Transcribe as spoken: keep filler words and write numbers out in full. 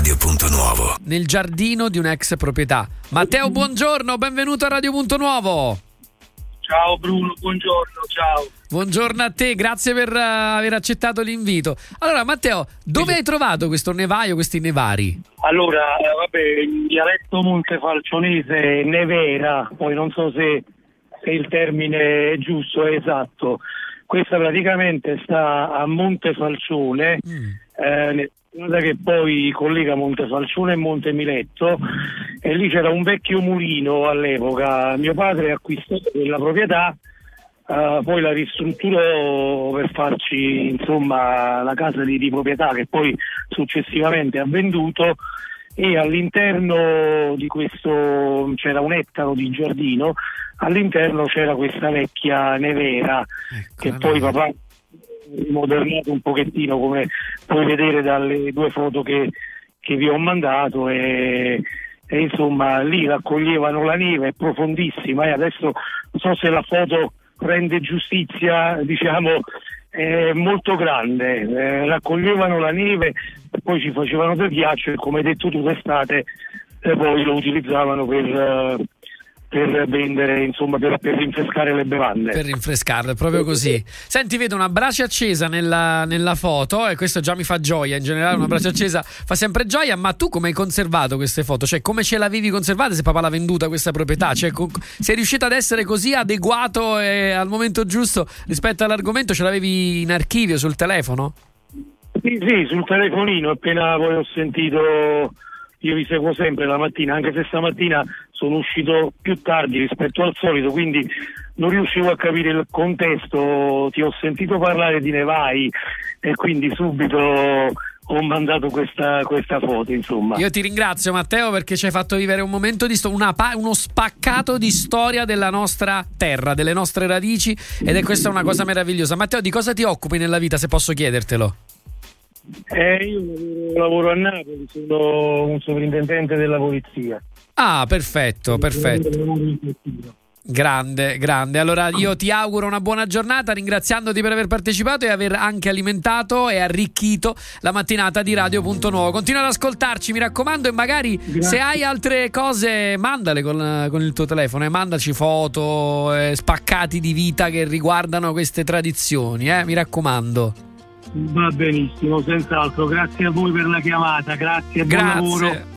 Radio Punto Nuovo. Nel giardino di un'ex proprietà. Matteo, buongiorno, benvenuto a Radio Punto Nuovo. Ciao Bruno, buongiorno, ciao. Buongiorno a te, grazie per uh, aver accettato l'invito. Allora Matteo, dove hai trovato questo nevaio, questi nevari? Allora, eh, vabbè, in dialetto montefalcionese nevera, poi non so se, se il termine è giusto, è esatto. Questa praticamente sta a Montefalcione, mm. eh, che poi collega Montefalcione e Montemiletto, e lì c'era un vecchio mulino all'epoca. Mio padre acquistò quella proprietà, uh, poi la ristrutturò per farci insomma la casa di, di proprietà che poi successivamente ha venduto, e all'interno di questo c'era un ettaro di giardino, all'interno c'era questa vecchia nevera, ecco, che poi nevera. Papà modernato un pochettino, come puoi vedere dalle due foto che, che vi ho mandato, e, e insomma lì raccoglievano la neve, è profondissima, e adesso non so se la foto rende giustizia, diciamo è molto grande, eh, raccoglievano la neve e poi ci facevano del ghiaccio, e come hai detto tu d'estate eh, poi lo utilizzavano per eh, per vendere, insomma, per, per rinfrescare le bevande. Per rinfrescarle, proprio così. Senti, vedo una brace accesa nella, nella foto, e questo già mi fa gioia. In generale una brace accesa fa sempre gioia. Ma tu come hai conservato queste foto? Cioè, come ce l'avevi conservate se papà l'ha venduta questa proprietà? Cioè, co- sei riuscito ad essere così adeguato e al momento giusto rispetto all'argomento? Ce l'avevi in archivio sul telefono? Sì, sì, sul telefonino. Appena poi ho sentito... Io vi seguo sempre la mattina, anche se stamattina sono uscito più tardi rispetto al solito, quindi non riuscivo a capire il contesto. Ti ho sentito parlare di nevai e quindi subito ho mandato questa, questa foto, insomma. Io ti ringrazio Matteo, perché ci hai fatto vivere un momento di sto- una pa- uno spaccato di storia della nostra terra, delle nostre radici, ed è questa una cosa meravigliosa. Matteo, di cosa ti occupi nella vita, se posso chiedertelo? Eh, io lavoro a Napoli, sono un sovrintendente della polizia. Ah, perfetto, perfetto. Grande, grande. Allora io ti auguro una buona giornata, ringraziandoti per aver partecipato e aver anche alimentato e arricchito la mattinata di Radio Punto Nuovo. Continua ad ascoltarci, mi raccomando, e magari Grazie. Se hai altre cose mandale con, con il tuo telefono, e mandaci foto, eh, spaccati di vita che riguardano queste tradizioni, eh, mi raccomando. Va benissimo, senz'altro. Grazie a voi per la chiamata, grazie, grazie. Buon lavoro.